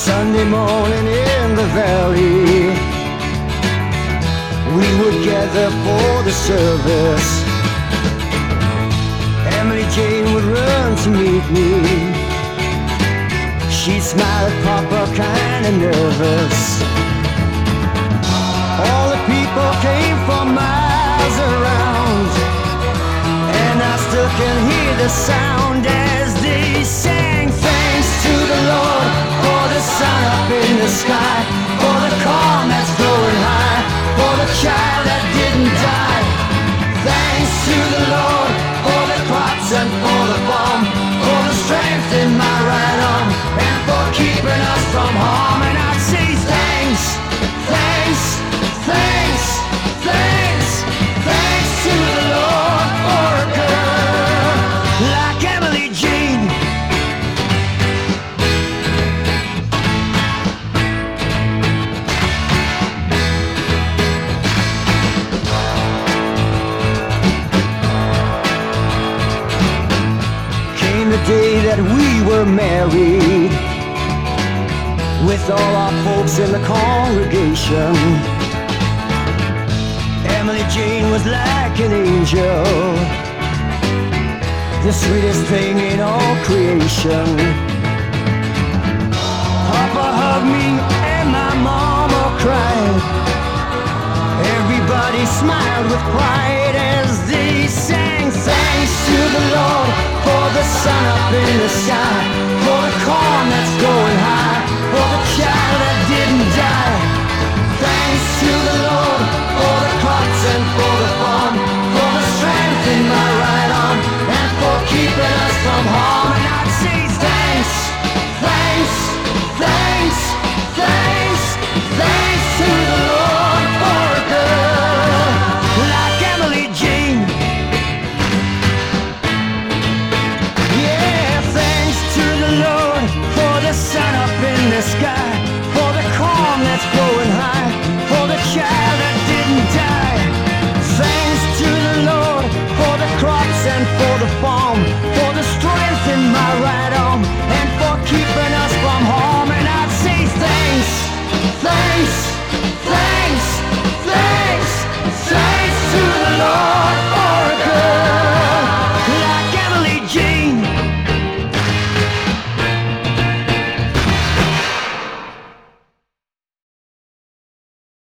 Sunday morning in the valley, we would gather for the service. Emily Jane would run to meet me. She'd smile at Papa, kinda nervous. All the people came from miles around, and I still can hear the sound as they sang thanks to the Lord for the sun up in the sky, for the calm that's flowing high, for the child that didn't die. Thanks to the Lord for the crops and for the farm, for the strength in my right arm, and for keeping us from harm. And I'd say thanks, thanks, thanks, thanks, thanks to the Lord for a girl like Emily Jane. Came the day that we were married, with all our folks in the congregation. Emily Jane was like an angel, the sweetest thing in all creation. Papa hugged me and my mama cried. Everybody smiled with pride as they sang thanks to the Lord for the sun up in the sky, for the calm that's going high, for the child that didn't die. Thanks to the Lord for the crops and for the farm, for the strength in my right arm, and for keeping us from harm. And I'd say thanks, thanks, thanks, thanks, thanks to the Lord for a girl like Emily Jane. Yeah, thanks to the Lord for the sun up in the sky,